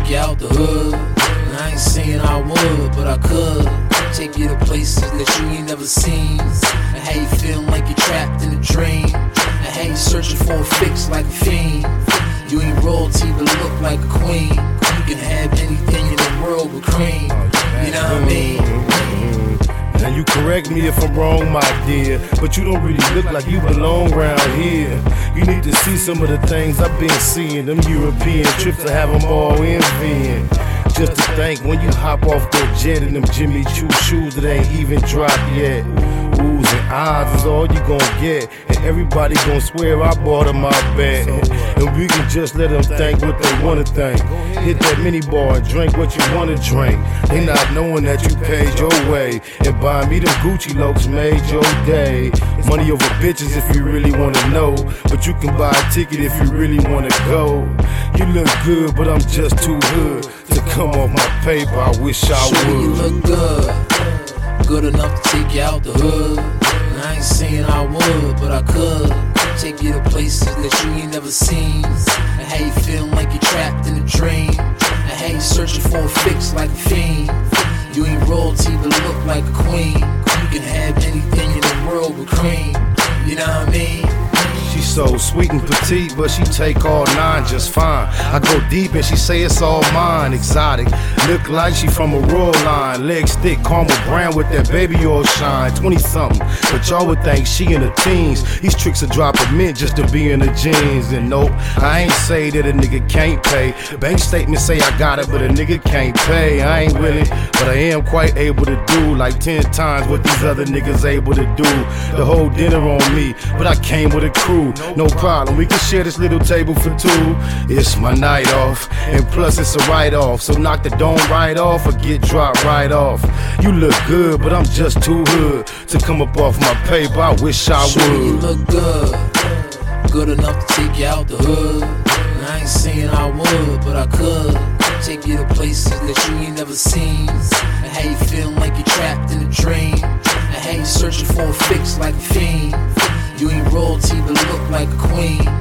take you out the hood. And I ain't saying I would, but I could. Take you to places that you ain't never seen. And how you feeling like you're trapped in a dream. And how you searching for a fix like a fiend. You ain't royalty but look like a queen. You can have anything in the world but cream. You know what I mean? Now you correct me if I'm wrong, my dear, but you don't really look like you belong around here. You need to see some of the things I've been seeing. Them European trips, I have them all envying. Just to think when you hop off that jet in them Jimmy Choo shoes that ain't even dropped yet. Oohs and ahs is all you gon' get, and everybody gon' swear I bought them, I bet. And we can just let them think what they wanna think. Hit that mini bar and drink what you wanna drink. They not knowing that you paid your way, and buy me them Gucci locs made your day. Money over bitches if you really wanna know, but you can buy a ticket if you really wanna go. You look good, but I'm just too hood to come off my paper. I wish I would. Sure, you look good enough to take you out the hood. And I ain't saying I would, but I could. Take you to places that you ain't never seen. And how you feeling like you're trapped in a dream. And how you searching for a fix like a fiend. You ain't royalty but look like a queen. You can have anything in the world but cream. You know what I mean? She's so sweet and petite, but she take all nine just fine. I go deep and she say it's all mine. Exotic, look like she from a royal line. Legs thick, caramel brown with that baby oil shine. 20-something, but y'all would think she in her teens. These tricks are dropping mint just to be in the jeans. And nope, I ain't say that a nigga can't pay. Bank statements say I got it, but a nigga can't pay. I ain't willing, but I am quite able to do like 10 times what these other niggas able to do. The whole dinner on me, but I came with a crew. No problem, we can share this little table for two. It's my night off, and plus it's a write-off. So knock the dome right off or get dropped right off. You look good, but I'm just too hood to come up off my paper. I wish I would. Sure, you look good enough to take you out the hood. And I ain't saying I would, but I could. Take you to places that you ain't never seen. And how you feeling like you're trapped in a dream. And how you searching for a fix like a fiend. You ain't royalty but look like a queen.